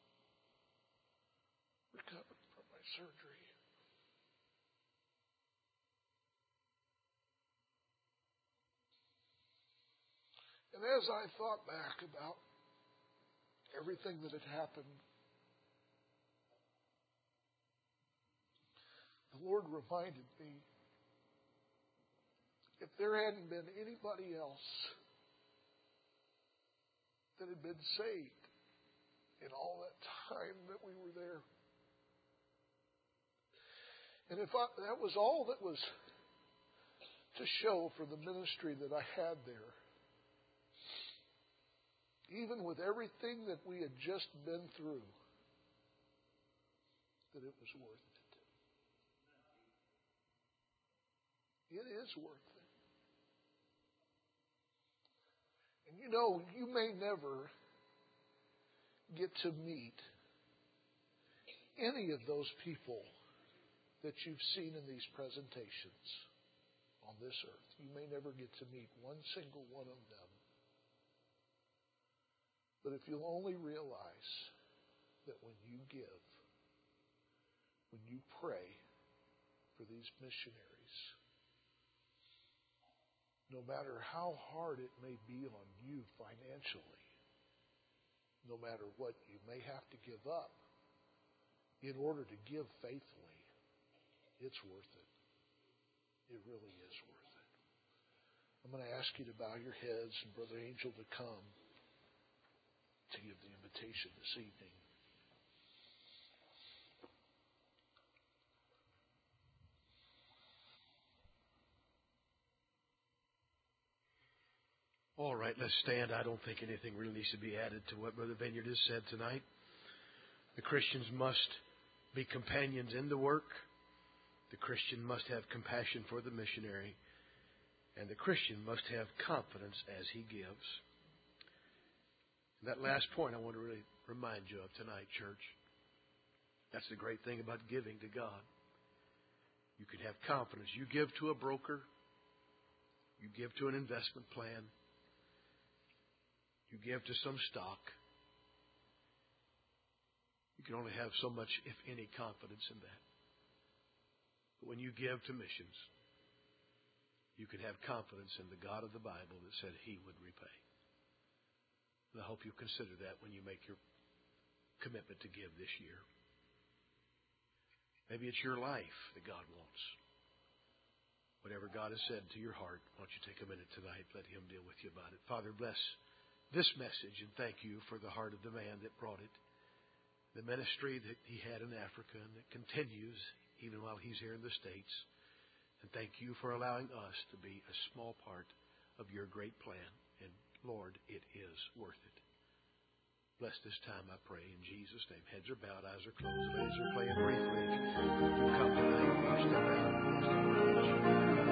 recovering from my surgery. And as I thought back about everything that had happened, the Lord reminded me, if there hadn't been anybody else that had been saved in all that time that we were there, and if that was all that was to show for the ministry that I had there, even with everything that we had just been through, that it was worth it. It is worth it. And you know, you may never get to meet any of those people that you've seen in these presentations on this earth. You may never get to meet one single one of them. But if you'll only realize that when you give, when you pray for these missionaries, no matter how hard it may be on you financially, no matter what you may have to give up in order to give faithfully, it's worth it. It really is worth it. I'm going to ask you to bow your heads and Brother Angel to come to give the invitation this evening. All right, let's stand. I don't think anything really needs to be added to what Brother Vineyard has said tonight. The Christians must be companions in the work. The Christian must have compassion for the missionary. And the Christian must have confidence as he gives. And that last point I want to really remind you of tonight, church. That's the great thing about giving to God. You can have confidence. You give to a broker. You give to an investment plan. You give to some stock. You can only have so much, if any, confidence in that. But when you give to missions, you can have confidence in the God of the Bible that said He would repay. And I hope you consider that when you make your commitment to give this year. Maybe it's your life that God wants. Whatever God has said to your heart, why don't you take a minute tonight, let Him deal with you about it. Father, bless this message and thank you for the heart of the man that brought it. The ministry that he had in Africa and that continues even while he's here in the States. And thank you for allowing us to be a small part of your great plan. And Lord, it is worth it. Bless this time, I pray, in Jesus' name. Heads are bowed, eyes are closed. Ladies are playing briefly. If you come tonight, step out.